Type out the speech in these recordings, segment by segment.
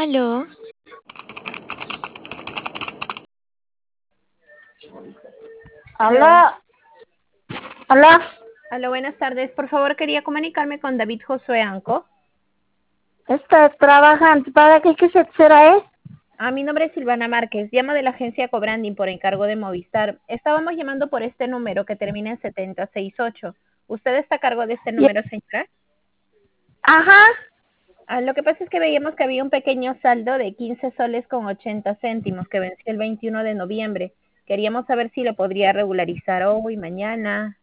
Aló, Aló, Aló, aló, aló, buenas tardes. Por favor, quería comunicarme con David Josué Anco. está trabajando. ¿Para qué se será, Mi nombre es Silvana Márquez. Llamo de la agencia Cobranding por encargo de Movistar. Estábamos llamando por este número que termina en 7068. ¿Usted está a cargo de este Ya. número, señora? Ajá, Lo que pasa es que veíamos que había un pequeño saldo de 15 soles con 80 céntimos que venció el 21 de noviembre. Queríamos saber si lo podría regularizar hoy, mañana.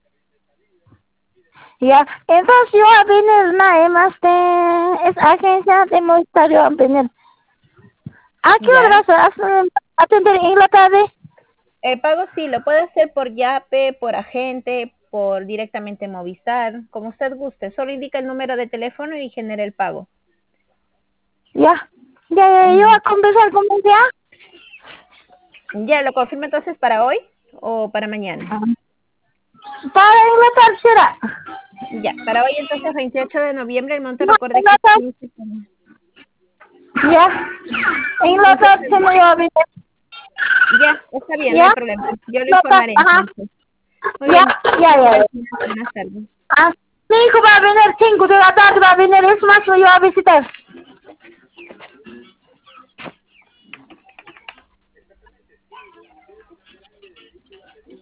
ya. Entonces yo a venir nada más de es agencia de Movistar yo a venir. ¿A qué hora ¿Ya? vas a atender en la tarde? El pago sí, lo puede hacer por Yape, por agente, por directamente Movistar, como usted guste. Solo indica el número de teléfono y genera el pago. Ya, ya, yo Mm, a conversar con ella. Ya, ¿lo confirma entonces para hoy o para mañana? Para en la tarde será. Ya, para hoy entonces 28 de noviembre el monto No, recuerde en que la es tarde. 15 soles. Ya, en la 15 tarde se soles. me va a venir. Ya, está bien, no hay Ya, problema. Yo lo la tarde, informaré ajá. entonces. Muy Ya, bien, ya, ya. gracias. Buenas tardes. Ah, mi hijo va a venir 5 de la tarde, va a venir, es más, lo iba a visitar.